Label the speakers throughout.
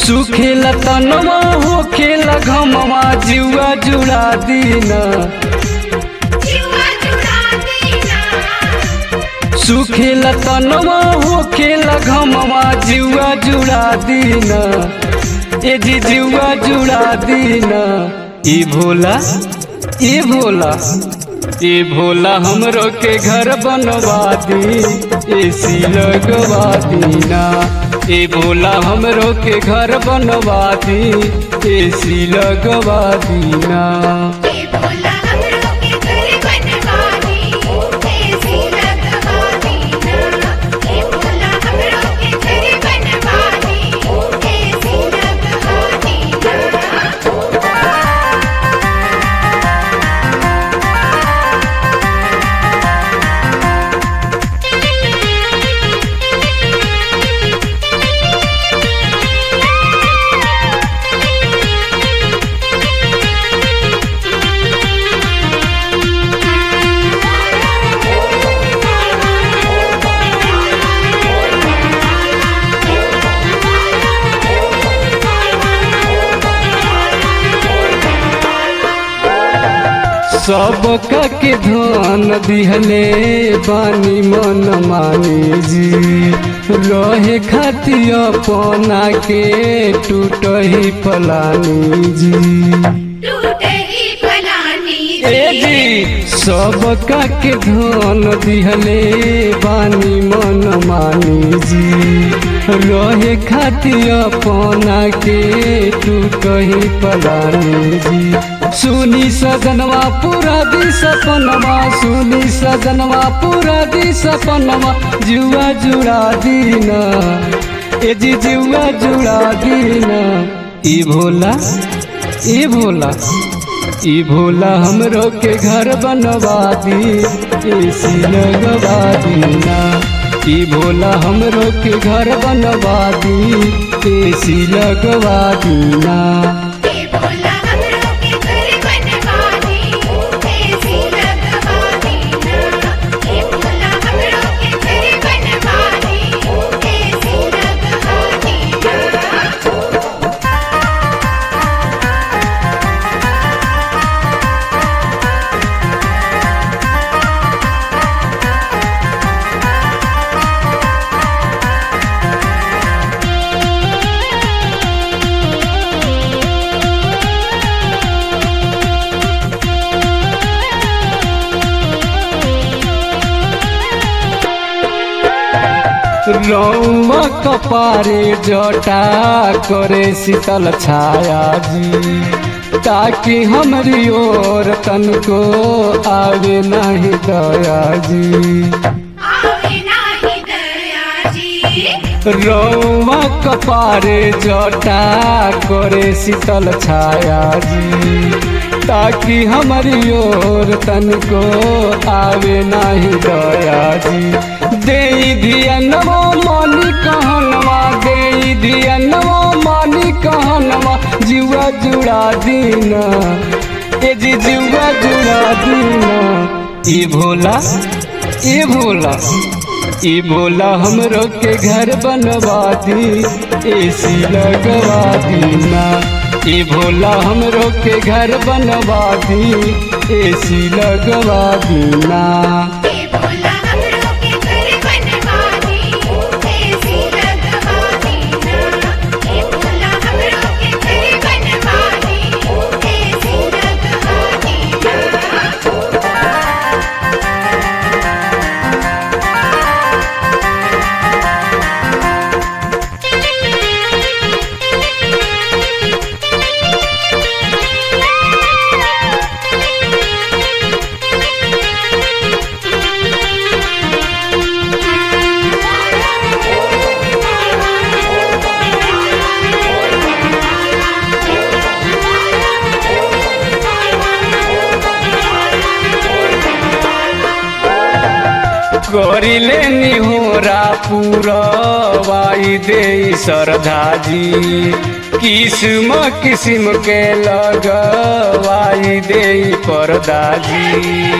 Speaker 1: सुखेला तनवा होखेला घमवा जुआ जुड़ा दीना सुखेला तनवा होखेला घमवा जुआ जुड़ा दीना ए जी जुआ जुड़ा दीना ई भोला ए भोला ए भोला हमरो के घर बनवा दी एसी लगवा दीना ए भोला हमरो के घर बनवा दी एसी लगवा दीना सबका के धन दिहले बानी मन मानी जी रहे खातिर अपना के टूट ही पलानी जी ए जी सबका के धन दिहले बानी मन मानी जी रहे खातिर अपना के टूट ही पलानी जी सुनी सजनवा पूरा दी सपनवा सुनी सजनवा पूरा दी सपनवा जुआ जुड़ा दीना ए जी जुआ जुड़ा दीना ई भोला ई भोला ई भोला हमरो के घर बनवा दी एसी लगवा दीना ई भोला हमरो के घर बनवा दी एसी लगवा दीना रौमा कपारे जटा करे शीतल छाया जी ताकि हमरी ओर तनको आवे नहीं दया जी रौमा कपारे जटा करे शीतल छाया जी ताकि हमारी ओर तनको आवे नहीं दया जी दे धियनवा मानी कहनवा दे धियनवा मानी कहनवा जुआ जुड़ा दीना ए जी जुआ जुड़ा दीना ई भोला ई भोला ई भोला हमरो के घर बनवा दी एसी लगवा दीना ई भोला हमरो के घर बनवा दी एसी लगवा दीना करिले निहोरा पूरा वाई दे श्रद्धा जी किस्म किस्म के लगवाई दे पर्दा जी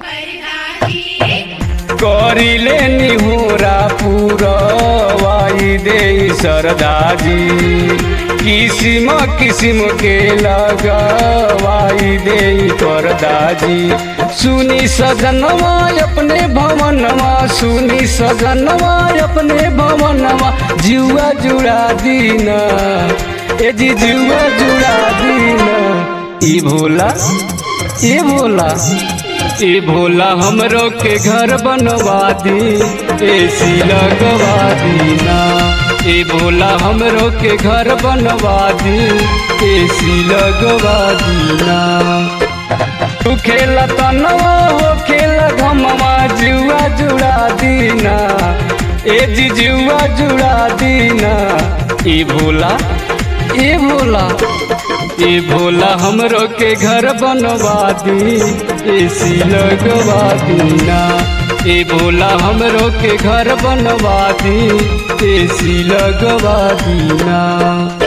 Speaker 1: करिले निहोरा पूरा वाई लगवाई दे सरधा जी, किस्म किस्म के लगवाई दे परदा जी। सुनी सजनवा अपने भवनवा, सुनी सजनवा अपने भवनवा, जुआ जुड़ा दीना ए जी जुआ जुड़ा दीना। ई भोला ए भोला ए भोला हमरो के घर बनवा दी, एसी लगवा दीना। ए भोला हमरो के घर बनवा दी, एसी लगवा दीना। तू खेला तनवा हो खेला घमवा, जुआ जुड़ा दीना ए जी जुआ जुड़ा दीना। ए भोला ए भोला ए भोला हमरो के घर बनवा दी, एसी लगवा दीना। ए भोला हमरो के घर बनवा दी, एसी लगवा दीना।